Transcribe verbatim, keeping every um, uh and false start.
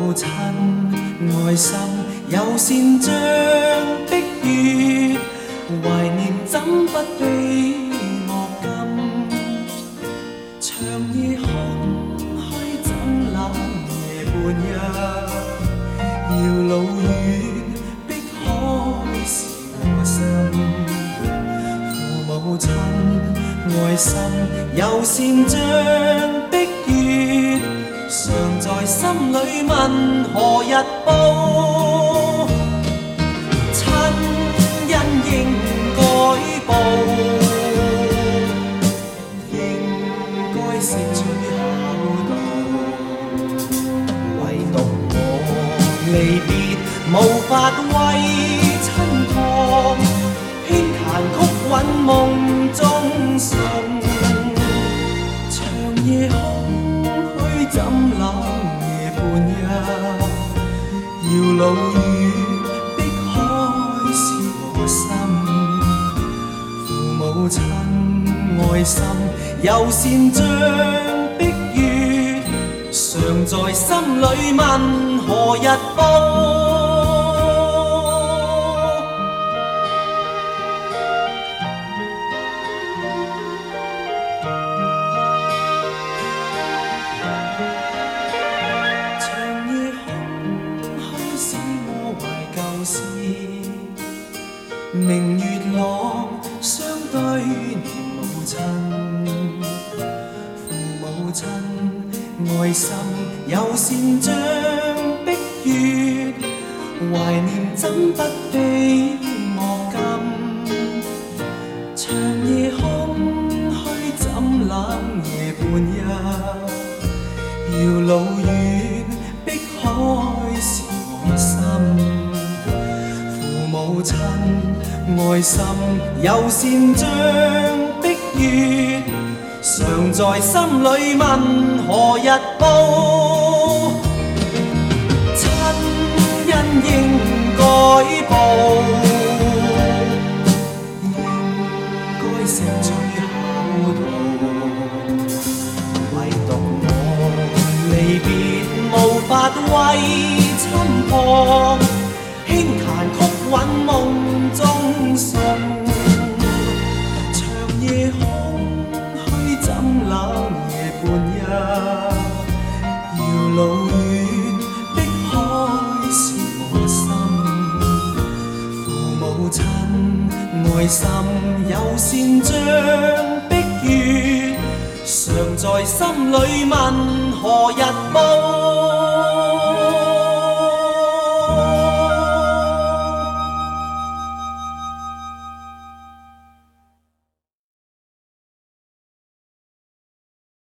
母亲愛心友善像碧月，懷念怎不比我甘？長夜空虛怎冷夜半日，遙路遠碧海是我心。父母親愛心友善像碧月，常在心裏問何日報？親恩應該報，應該攝取孝道。唯獨我離別無法為親託，輕彈曲韻夢中送。長夜空虛怎冷夜半日，遙路遠碧海是我心。父母親愛心友善像碧月，常在心裏問何日報？明月朗相對念母親，父母親愛心友善像碧月，懷念怎不比我甘？長夜空虛怎冷夜半日，遙路遠碧海是我心。父母親愛心友善像碧月，常在心裏問何日報？親恩應該報，應該攝取孝道。唯獨我離別無法為親託，輕彈曲韻夢中送。長夜空虛怎冷夜半日，遙路遠碧海是我心。父母親愛心友善像碧月，常在心裏問何日報？